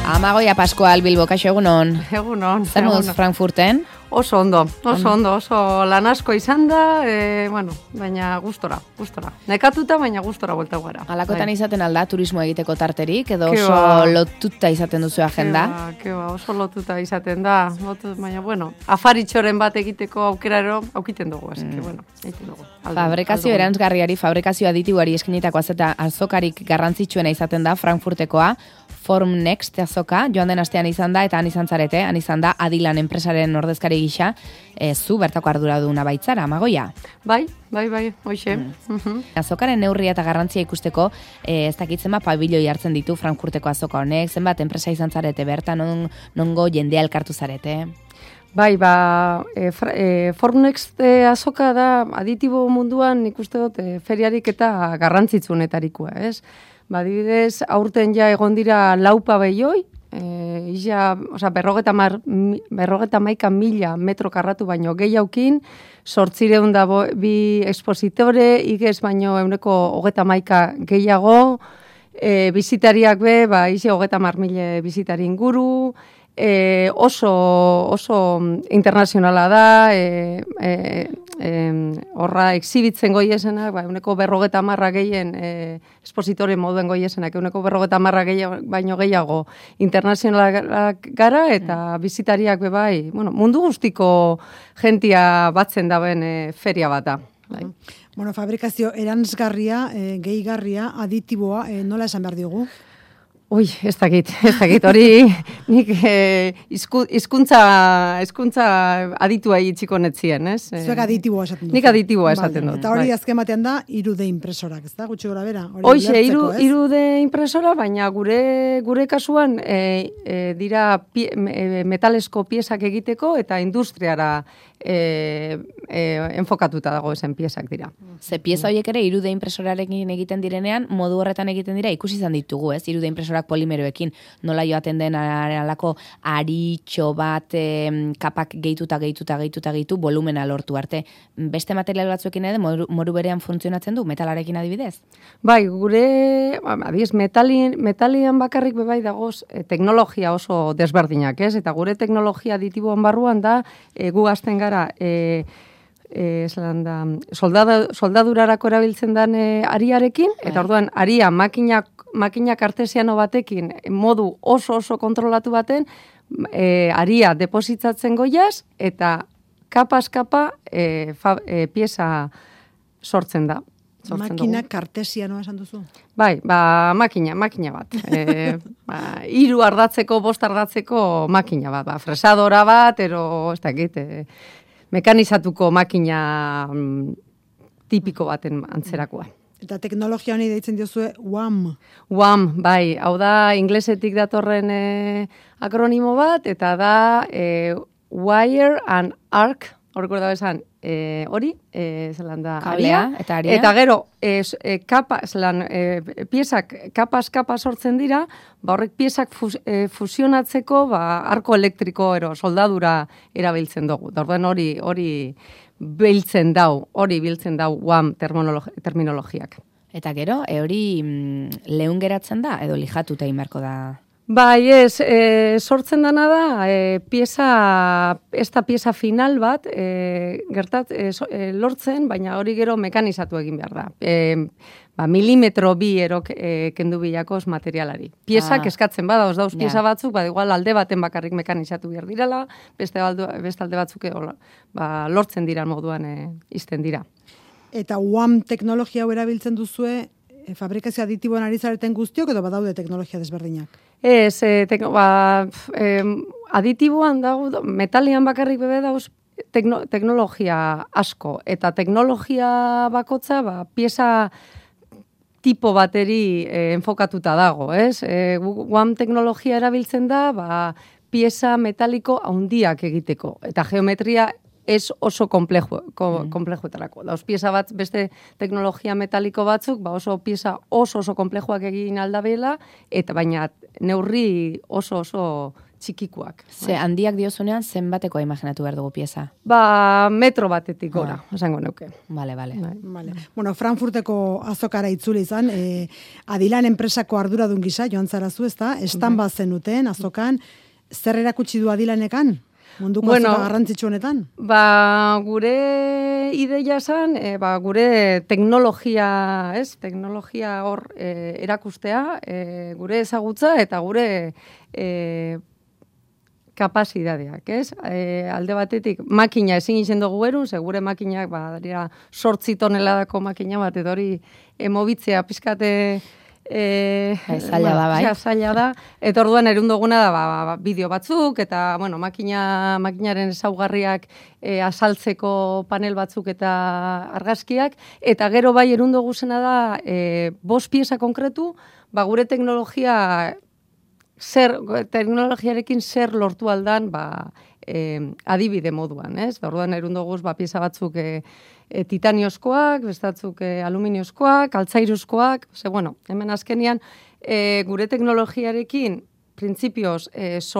Amagoia Pascual Bilbo, kaixo egunon. Egunon. Zer moduz Frankfurten? Oso ondo, oso lan asko izan da, baina gustora. Nekatuta, baina gustora buelta gara. Alakotan izaten alda turismo egiteko tarterik, edo oso lotuta izaten duzu agenda? Oso lotuta izaten da, baina, afaritxoren bat egiteko aukeraro aukiten dugu, egiten dugu. Fabrikazio erantzgarriari, fabrikazio aditiboari eskinitako azokarik garrantzitsuena izaten da Frankfurtekoa, Formnext azoka, joan den astean izan da, eta han izan zarete, han izan da Adilan enpresaren ordezkari gisa, zu bertako arduraduna baitzara, Amagoia? Bai, hoxe. Azokaren neurria eta garrantzia ikusteko, ez dakitzen pabiloi hartzen ditu Frankfurteko azoka honek, zenbat enpresa izan zarete bertan, nongo jendea elkartu zarete? Bai, Formnext azoka da aditibo munduan ikuste dut feriarik eta garrantzitsunetarikoa, ez? Adibidez, aurten ja egon dira 4 pabelloi, 51.000 metro karratu baino gehiaukin, 802 expositore, igez baino 131 gehiago, bizitariak be, 30.000 bizitari inguru, oso internazionala da, horra exhibitzen goiesenak, 150 gehien espositore moduen goiesenak, 150 baino gehiago internazionalak gara, eta bizitariak be bai, mundu guztiko jentia batzen daben feria bata. Fabrikazio erantzgarria, gehigarria, aditiboa, nola esan behar diogu? Ez dakit, hori nik hizkuntza aditua itxiko netzien, ez? Zuek aditiboa esaten dut. Nik aditiboa esaten dut. Eta hori azken batean da 3D impresorak, ez da? Gutxi gora bera? Hoxe, 3D impresora, baina gure kasuan dira metalesko piezak egiteko eta industriara enfokatuta dago esen piezak dira. Ze pieza horiek ere 3D impresorarekin egiten direnean, modu horretan egiten dira, ikusi izan ditugu, ez? 3D impresorak polimeroekin, nola joaten den alako aritxo bat kapak gehitu, volumena lortu arte. Beste material batzuekin ere, modu berean funtzionatzen du, metalarekin adibidez? Bai, gure, adibidez, metalian bakarrik bebai dagoz teknologia oso desberdinak, ez? Eta gure teknologia aditiboan barruan da, gu azten gara, soldadurarako erabiltzen den ariarekin, eta orduan aria makina kartesiano batekin modu oso kontrolatu baten aria depositatzen goiaz, eta kapaz-kapa pieza sortzen da. Makina kartesianoa esan duzu? Bai, makina bat. 3 ardatzeko, 5 ardatzeko makina bat. Fresadora bat, ez dakit, mekanizatuko makina tipiko baten antzerakoa. Eta teknologia honi deitzen diozue WAM. WAM, bai. Hau da, inglesetik datorren akronimo bat, eta da Wire and Arc, horreko da esan, hori, zelan da, kablea, eta aria. Eta gero, piezak kapaz sortzen dira, horrek piezak fusionatzeko, arko elektriko soldadura erabiltzen dugu. Orduan hori biltzen dau WAM terminologiak. Eta gero, hori lehun geratzen da, edo lijatuta inberko da? Bai, sortzen dana da, ez da pieza final bat, lortzen, baina hori gero mekanizatu egin behar da. Milimetro 2 kendu bilakoz materialari. Piezak eskatzen bada, dauz pieza batzuk, igual alde baten bakarrik mekanizatu behar direla, beste alde batzuk lortzen dira moduan izten dira. Eta WAM teknologia hau erabiltzen duzue, fabrikazio aditiboan ari zareten guztiok, edo badaude teknologia desberdinak? Ez, aditiboan dago, metalian bakarrik bebe dauz teknologia asko, eta teknologia bakotza, pieza tipo bateri enfokatuta dago, ez? WAM teknologia erabiltzen da, pieza metaliko handiak egiteko, eta geometria ez oso komplejoetarako. Dauz pieza bat, beste teknologia metaliko batzuk, oso pieza oso komplejoak egin aldabela, eta baina neurri oso txikikuak. Ze handiak diozunean, zenbateko imaginatu behar dugu pieza? Metro batetik gora, esango neuke. Vale. Vale. Bueno, Frankfurteko azokara itzuli izan, Adilan enpresako arduradun gisa, joan zarazu, ezta? Estan bat zenuten, azokan, zer erakutsi du Adilanekan? Munduko azoka garrantzitsu honetan? Gure ideia zen, gure teknologia, teknologia hor erakustea, gure ezagutza eta gure kapasitateak, alde batetik makina ezin izen dugu erun, gure makinak, dira 8 toneladako makina bat, edo hori mobitzea pizkate zaila da, bai. Zaila da, eta orduan erun duguna da, bideo batzuk, eta, bueno, makinaren ezaugarriak asaltzeko panel batzuk eta argazkiak, eta gero bai erun dugu zena da, 5 pieza konkretu, gure teknologiarekin zer lortu aldan, adibide moduan, Orduan erun dugu, pieza batzuk titaniozkoak, bestatzuk aluminiozkoak, altzairuzkoak, hemen azkenian gure teknologiarekin printzipioz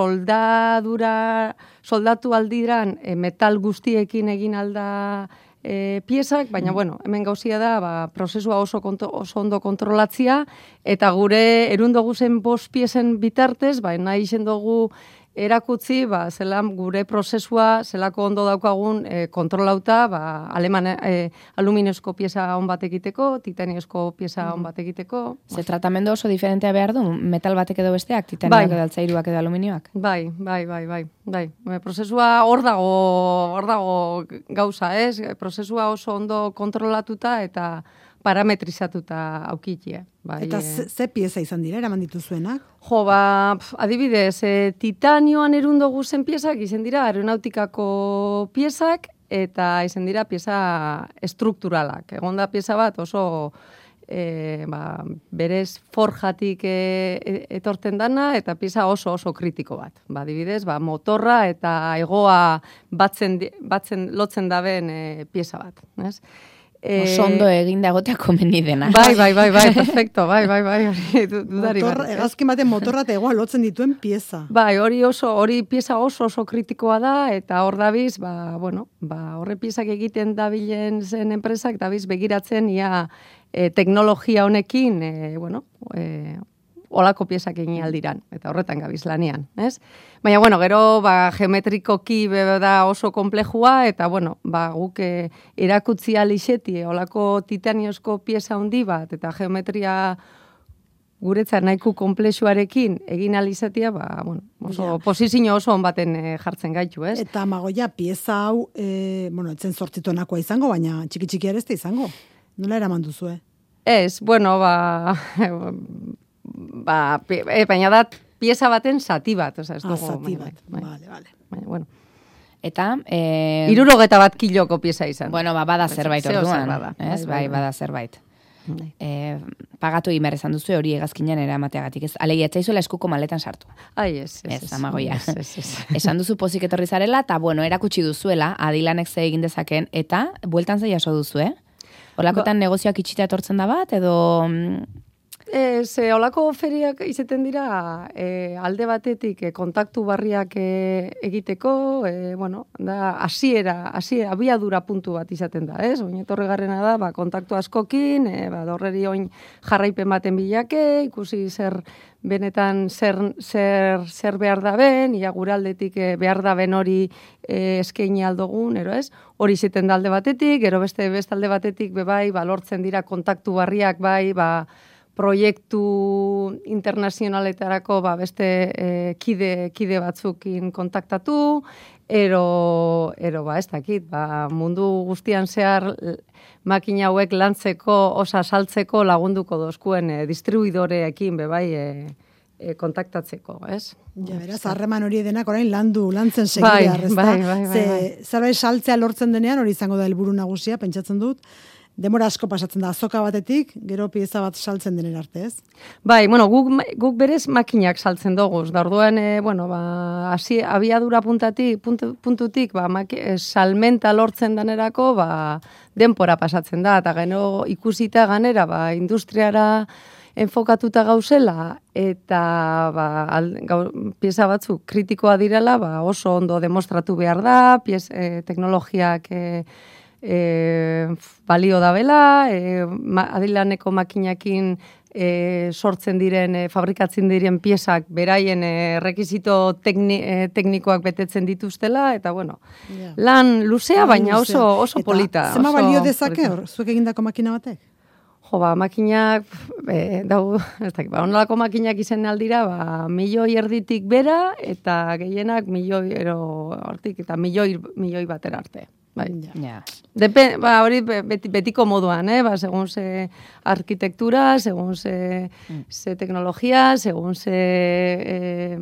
soldatu aldiran metal guztiekin egin alda piezak, baina hemen gauzia da prozesua oso ondo kontrolatzia, eta gure erundogu zen 5 piezen bitartez, nahi izen dugu erakutzi, zelan gure prozesua, zelako ondo daukagun kontrolauta, aluminiozko pieza on bat egiteko, titaniozko pieza on bat egiteko. Ze tratamendu oso diferentea behar du, metal batek edo besteak, titanioak edo altzairuak edo aluminioak? Bai. Prozesua hor dago gauza, prozesua oso ondo kontrolatuta eta parametrizatuta aukitia. Eta ze pieza izan dira, eraman dituzuenak? Adibidez, titanioan erundu guzen piezak izan dira aeronautikako piezak eta izan dira pieza estrukturalak. Egon da pieza bat oso berez forjatik etorten dana eta pieza oso kritiko bat. Adibidez, motorra eta hegoa lotzen daben pieza bat. Oso ondo egin dagotea komeni dena. Bai, perfecto, bai, dudari bat. Egazkin baten motorra eta egoa lotzen dituen pieza. Bai, hori pieza oso kritikoa da, eta hor dabiz, horre piezak egiten dabilen zen enpresak, dabiz begiratzen ia teknologia honekin, olako piezak egin aldiran, eta horretan gabiz lanean, Baina, gero, geometrikoki da oso komplejua, eta, guk erakutzi alixeti, olako titaniozko pieza handi bat, eta geometria guretzat nahiko komplexuarekin egin alizatia, posizio oso on baten jartzen gaitu, Eta, Magoia, pieza hau, etzen zortzituenakoa izango, baina txiki ere ez da izango. Nola eraman duzu, Ez, baina da pieza baten zati bat. Zati bat, bale. Eta... 61 kiloko pieza izan. Bada zerbait orduan. Bada zerbait. Pagatu imer esan duzu hori hegazkinean eramateagatik. Alegia, etzaizuela eskuko maletan sartu. Ez, Amagoia. Esan duzu pozik etorri zarela, eta erakutsi duzuela, Adilanek ze egin dezaken, eta bueltan ze jaso duzu, Horlakotan negozioak itxitea etortzen da bat, edo... Olako feriak izaten dira alde batetik kontaktu barriak egiteko, da abiadura puntu bat izaten da, Oin etorri garrena da, kontaktu askokin, horreri oin jarraipen baten bilake, ikusi zer benetan zer behar da ben, ia gure aldetik behar da ben hori eskaini aldogun, hori izaten da alde batetik, gero beste alde batetik, lortzen dira kontaktu barriak, proiektu internazionaletarako beste kide batzukin kontaktatu, ero ez dakit, mundu guztian zehar makina hauek lantzeko, osa saltzeko lagunduko dozkuen distribuidoreekin kontaktatzeko, Ja, beraz, harreman hori denak orain lantzen segidear, ez da? Zerbait saltzea lortzen denean, hori izango da helburu nagusia, pentsatzen dut, demora asko pasatzen da, azoka batetik, gero pieza bat saltzen denen arte, ez? Guk berez makinak saltzen dugu, da orduan, abiadura puntutik, salmenta lortzen danerako, denpora pasatzen da, eta gero ikusita ganera, industriara enfokatuta gauzela eta pieza batzuk kritikoa direla, oso ondo demostratu behar da, teknologiak balio dabela, adilaneko makinakin sortzen diren, fabrikatzen diren piezak beraien rekizito teknikoak betetzen dituztela, eta lan luzea, baina oso polita. Zema balio dezake hor, zuek egindako makina batek? Makinak, onelako makinak izen aldira, 1,000,000 erditik bera, eta gehienak 1,000,000 hortik, eta 1,000,000 batera arte. Hori betiko moduan, segun ze arkitektura, segun ze teknologia, segun ze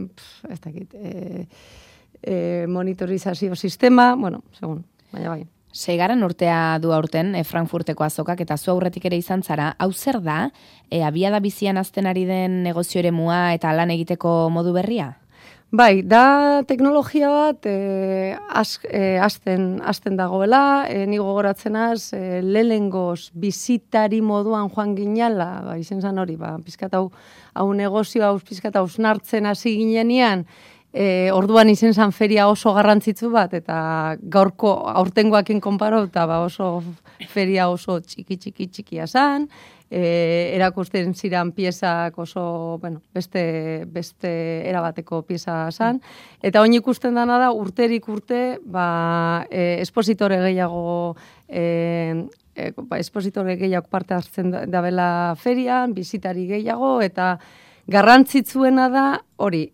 monitorizazio sistema, segun, baina bai. 6. urtea du aurten Frankfurteko azokak, eta zu aurretik ere izan zara, hau zer da, abiada bizian azten ari den negozio eremua eta lan egiteko modu berria? Bai, da teknologia bat azten dagoela, ni gogoratzenaz, lehengoz bizitari moduan joan ginala, izen zan hori, pizkat hau negozio, hau pizkat hausnartzen hasi ginenean, orduan izen zan feria oso garrantzitsu bat, eta gaurko aurtengoakin konparo, eta oso feria oso txikia zan, erakusten ziren piezak oso, beste erabateko pieza zan, eta oin ikusten dana da, urterik urte, espositore gehiago parte hartzen dabela ferian, bizitari gehiago, eta garrantzitsuena da, hori,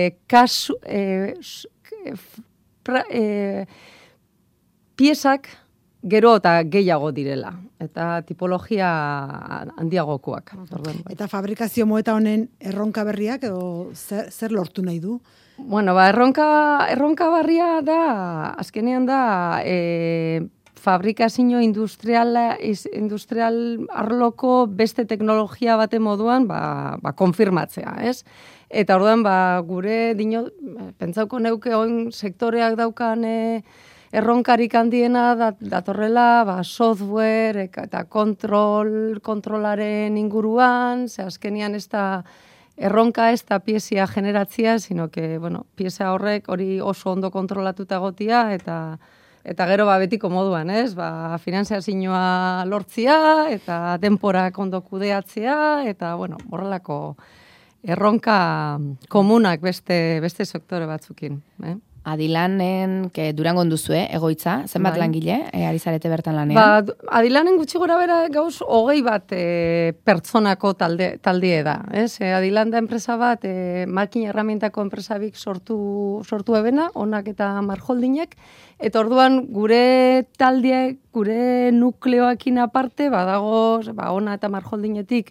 piezak gero eta gehiago direla, eta tipologia handiagokoak. Eta fabrikazio moeta honen erronka berriak, edo zer lortu nahi du? Erronka barria da, azkenean da, fabrikazio industrial arloko beste teknologia baten moduan konfirmatzea, ez? Eta orduan, gure pentsauko neuke oin sektoreak daukan erronkarik handiena datorrela software eta kontrolaren inguruan, ze azkenian ez da erronka ez da piezia generatzia, sino que, pieza horrek hori oso ondo kontrolatuta gotia, eta gero betiko moduan, ez? Finanziazioa lortzia, eta denporak ondo kudeatzea, eta, horrelako erronka komunak beste sektore batzukin. Adilanen, Durangon duzue, egoitza, zenbat langile, ari zarete bertan lanean? Adilanen gutxi gora bera gauz 20 bat pertsonako taldie da. Adilan da enpresa bat, makina erramientako enpresabik sortu ebena, onak eta marholdinek, eta orduan gure taldiek, gure nukleoakin aparte, badago, ona eta marholdinetik,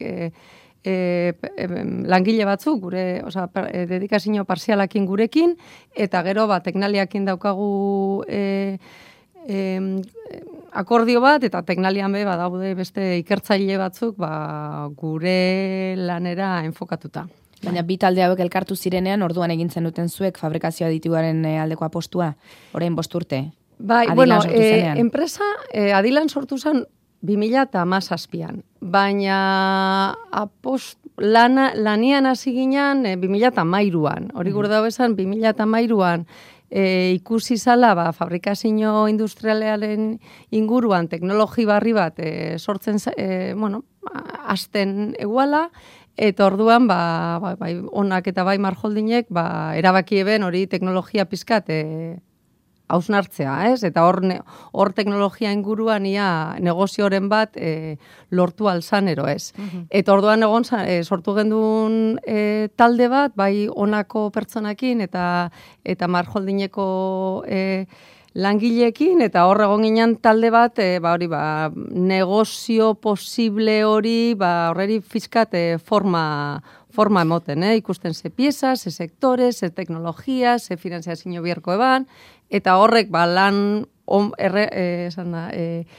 langile batzuk, gure, dedikazio parzialakin gurekin, eta gero, teknaliakin daukagu akordio bat, eta teknalian badaude beste ikertzaile batzuk, gure lanera enfokatuta. Baina bi talde hauek elkartu zirenean, orduan egintzen duten zuek fabrikazio aditiboaren aldeko apostua, orain 5 urte. Enpresa Adilan sortu zen 2017an, baina lanian hasi ginen 2013an. Hori gure dago esan 2013an ikusi zala fabrikazio industrialearen inguruan teknologi barri bat sortzen hasten eguala, eta orduan onak eta bai marholdinek erabaki eben hori teknologia pizkat hausnartzea, ez? Eta hor teknologia inguruan negozioren bat lortu alzanero, ez? Eta orduan sortu gendun talde bat, bai onako pertsonakin eta marholdineko langileekin, eta hor egon ginen talde bat, negozio posible hori, horreri fiskat forma emoten, ikusten ze pieza, ze sektore, ze teknologia, ze finanziazio biharko eban, eta horrek lan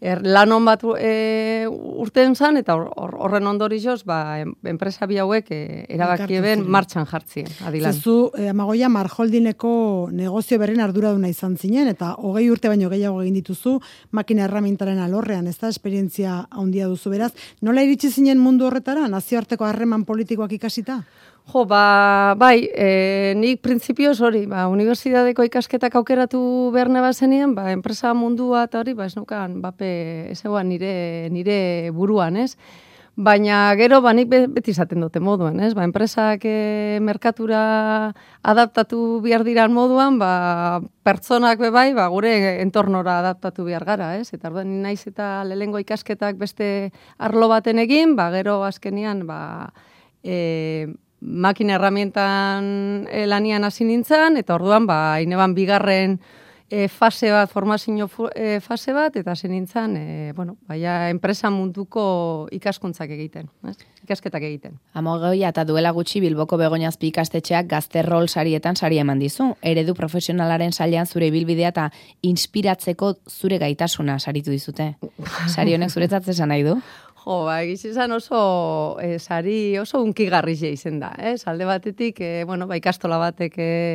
lanon bat urten zan, eta horren ondorioz, enpresa bi hauek erabaki eben martxan jartzien, adilan. Zezu, Amagoia, Marholdineko negozio berren arduraduna izan zinen, eta 20 urte baino gehiago egin dituzu, makina erramintaren alorrean, ez da, esperientzia handia duzu beraz. Nola iritsi zinen mundu horretara, nazioarteko harreman politikoak ikasita? Jo, bai, nik printzipioz hori, unibertsitateko ikasketak aukeratu behar nebazenien, enpresa mundua eta hori, ez nukan, ez egoan nire buruan, ez? Baina gero, nik beti izaten dute moduan, ez? Enpresak merkatura adaptatu behar diran moduan, pertsonak bai, gure entornora adaptatu behar gara, ez? Eta orduan naiz eta lehengo ikasketak beste arlo baten egin, gero azkenian, makina herramientan lanian hasi nintzen, eta orduan, ineban bigarren fase bat, formazio fase bat, eta hasi nintzen, enpresa munduko ikaskuntzak egiten, ikasketak egiten. Amagoia eta duela gutxi Bilboko Begoñazpi ikastetxeak Gazterrol sarietan sari eman dizu. Eredu profesionalaren sailean zure ibilbidea eta inspiratzeko zure gaitasuna saritu dizute. Sari honek zuretzat esan nahi du? Jo, egizizan oso sari oso unkigarri izen da, alde batetik, ikastola batek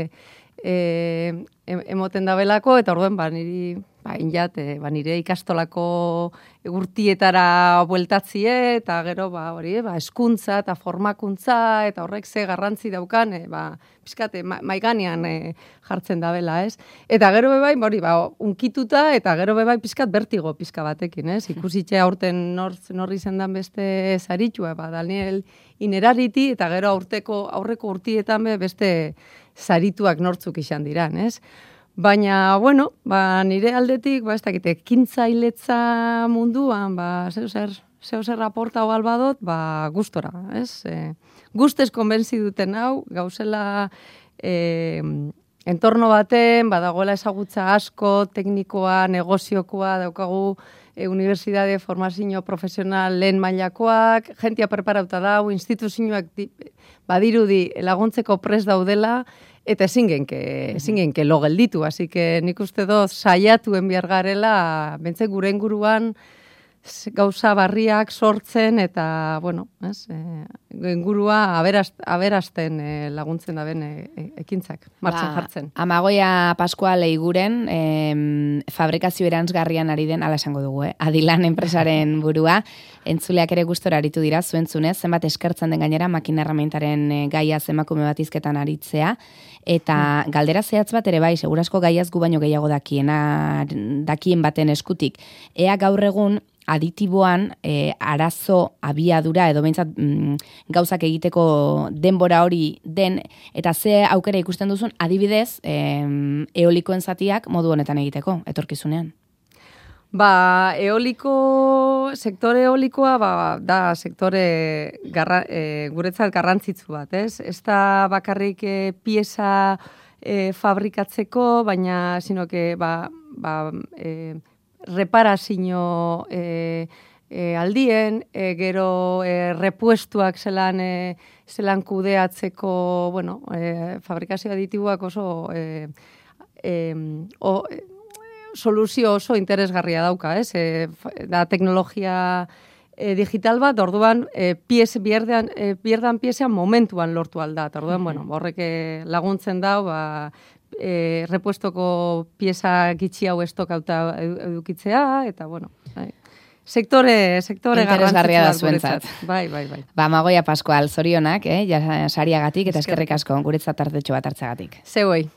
emoten da belako, eta orduen, nire ikastolako urtietara bueltatzie, eta gero, eskuntza eta formakuntza, eta horrek ze garrantzi daukan, pizkate, maiganean jartzen da bela, ez? Eta gero unkituta, eta gero pizkat bertigo pizka batekin, ez? Ikusitxe aurten norri zendan beste zaritua, Daniel Inerariti, eta gero aurreko urtietan beste zarituak nortzuk izan diran, ez? Baina, nire aldetik, ez dakite, kintzailetza munduan, zeu aporta hau albadot, gustora, ez? Gustez konbentzi duten hau, gauzela entorno baten, badagoela ezagutza asko, teknikoa, negoziokoa, daukagu unibertsitate formazio profesional lehen mailakoak, jentia preparauta dau, instituzioak badirudi laguntzeko prest daudela, eta ezin genke lo gelditu, así que nik uste dut saiatuen behar garela, bentze gure inguruan gauza barriak sortzen, eta, ingurua aberasten laguntzen daben ekintzak, martxan jartzen. Amagoia Pascual Eiguren, fabrikazio erantzgarrian ari den, ala esango dugu, Adilan enpresaren burua, entzuleak ere gustora aritu dira, zuentzunez, zenbat eskertzen den gainera, makina herramientaren gaia emakume bat izketan aritzea, eta galdera zehatz bat ere segurasko gaiaz gu baino gehiago dakien baten eskutik. Ea gaur egun, aditiboan arazo abiadura edo behintzat gauzak egiteko denbora hori den, eta ze aukera ikusten duzun adibidez eolikoen zatiak modu honetan egiteko, etorkizunean? Sektore eolikoa da sektore guretzat garrantzitsu bat, ez? Ez da bakarrik pieza fabrikatzeko, baina sinoke reparazio aldien, gero repuestuak zelan kudeatzeko, fabrikazio aditiboak oso soluzio oso interesgarria dauka, ez? Da teknologia digital bat, orduan bierdan piezan momentuan lortu aldat. Orduan, horrek laguntzen dau, repuestoko pieza gitxi hau estokauta edukitzea, eta, sektore interesgarria da zuentzat. Bai. Amagoia Pascual, zorionak, sariagatik, eta eskerrik asko, guretzat tartetxo bat hartzagatik. Zeuei.